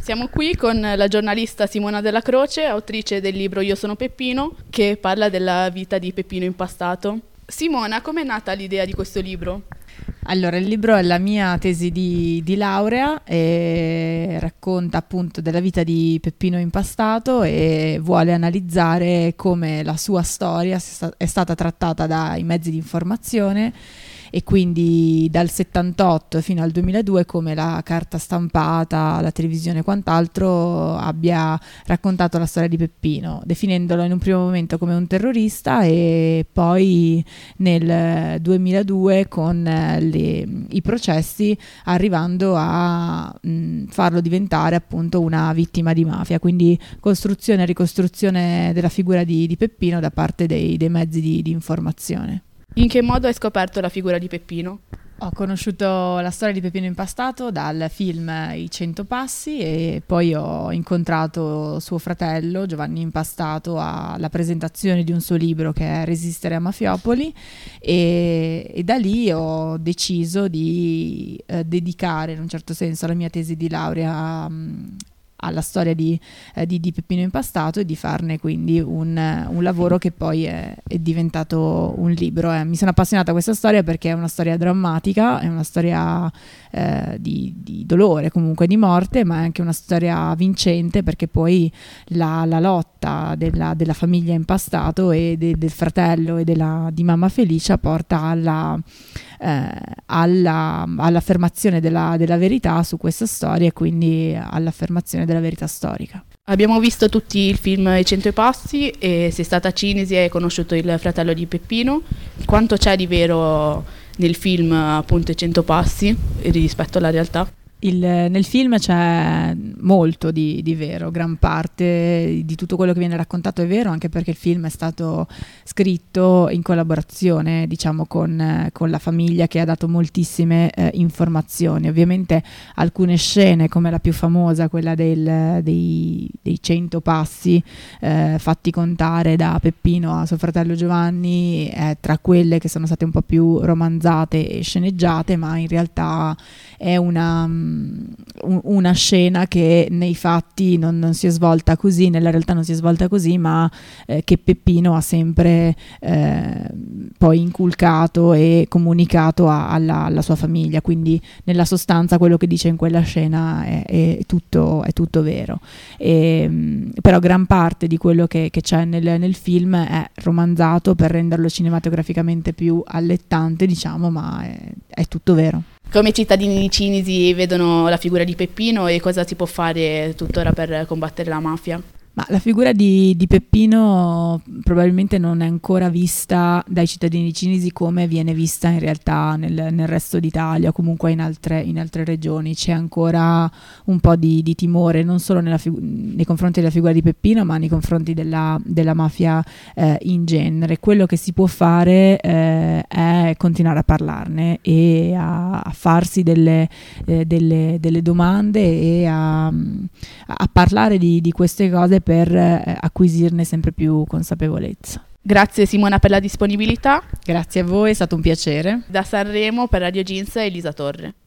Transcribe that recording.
Siamo qui con la giornalista Simona Della Croce, autrice del libro Io sono Peppino, che parla della vita di Peppino Impastato. Simona, com'è nata l'idea di questo libro? Allora, il libro è la mia tesi di laurea e racconta appunto della vita di Peppino Impastato e vuole analizzare come la sua storia è stata trattata dai mezzi di informazione e quindi dal 78 fino al 2002 come la carta stampata, la televisione e quant'altro abbia raccontato la storia di Peppino, definendolo in un primo momento come un terrorista e poi nel 2002 con i processi arrivando a farlo diventare appunto una vittima di mafia, quindi costruzione e ricostruzione della figura di Peppino da parte dei mezzi di informazione. In che modo hai scoperto la figura di Peppino? Ho conosciuto la storia di Peppino Impastato dal film I 100 Passi e poi ho incontrato suo fratello Giovanni Impastato alla presentazione di un suo libro che è Resistere a Mafiopoli e da lì ho deciso di dedicare in un certo senso la mia tesi di laurea alla storia di Peppino Impastato e di farne quindi un lavoro che poi è diventato un libro. Mi sono appassionata a questa storia perché è una storia drammatica, è una storia di dolore, comunque di morte, ma è anche una storia vincente perché poi la lotta della famiglia Impastato e del fratello e di mamma Felicia porta all'affermazione della verità su questa storia e quindi all'affermazione della verità storica. Abbiamo visto tutti il film I 100 Passi e sei stata a Cinisi e hai conosciuto il fratello di Peppino. Quanto c'è di vero nel film appunto I 100 Passi rispetto alla realtà? Nel film c'è molto di vero, gran parte di tutto quello che viene raccontato è vero, anche perché il film è stato scritto in collaborazione, diciamo, con la famiglia che ha dato moltissime informazioni. Ovviamente alcune scene, come la più famosa, quella dei 100 passi fatti contare da Peppino a suo fratello Giovanni, è tra quelle che sono state un po' più romanzate e sceneggiate, ma in realtà è una scena che nei fatti non si è svolta così, nella realtà non si è svolta così, ma che Peppino ha sempre poi inculcato e comunicato alla sua famiglia, quindi nella sostanza quello che dice in quella scena è tutto vero. Però gran parte di quello che c'è nel film è romanzato per renderlo cinematograficamente più allettante, diciamo, ma è tutto vero. Come i cittadini di Cinisi vedono la figura di Peppino e cosa si può fare tuttora per combattere la mafia? Ma la figura di Peppino probabilmente non è ancora vista dai cittadini di Cinisi come viene vista in realtà nel resto d'Italia o comunque in altre regioni. C'è ancora un po' di timore non solo nei confronti della figura di Peppino, ma nei confronti della mafia in genere. Quello che si può fare è continuare a parlarne e a farsi delle domande e a parlare di queste cose per acquisirne sempre più consapevolezza. Grazie Simona per la disponibilità. Grazie a voi, è stato un piacere. Da Sanremo per Radio Jeans Elisa Torre.